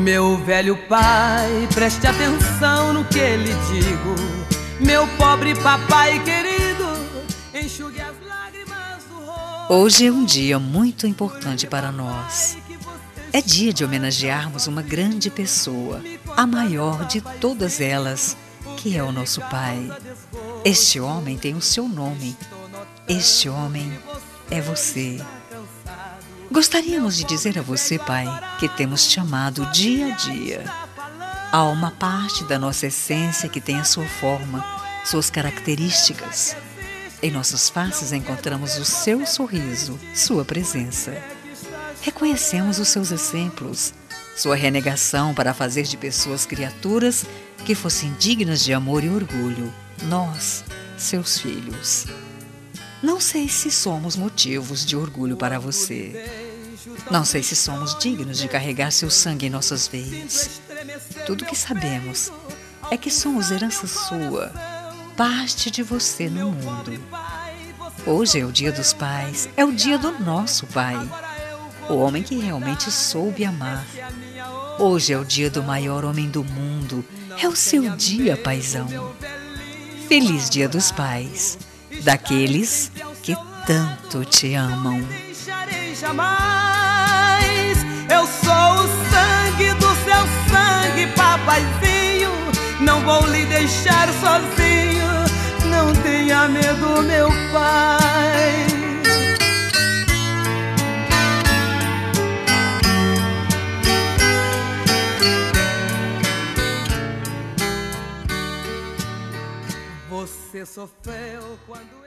Meu velho pai, preste atenção no que lhe digo. Meu pobre papai querido, enxugue as lágrimas do rosto. Hoje é um dia muito importante para nós. É dia de homenagearmos uma grande pessoa, a maior de todas elas, que é o nosso Pai. Este homem tem o seu nome. Este homem é você. Gostaríamos de dizer a você, Pai, que temos te amado dia a dia. Há uma parte da nossa essência que tem a sua forma, suas características. Em nossas faces encontramos o seu sorriso, sua presença. Reconhecemos os seus exemplos, sua renegação para fazer de pessoas criaturas que fossem dignas de amor e orgulho, nós, seus filhos. Não sei se somos motivos de orgulho para você. Não sei se somos dignos de carregar seu sangue em nossas veias. Tudo que sabemos é que somos herança sua, parte de você no mundo. Hoje é o dia dos pais, é o dia do nosso Pai, o homem que realmente soube amar. Hoje é o dia do maior homem do mundo, é o seu dia, paizão. Feliz Dia dos Pais, daqueles que tanto te amam. Jamais, eu sou o sangue do seu sangue, papaizinho. Não vou lhe deixar sozinho, não tenha medo, meu pai. Você sofreu quando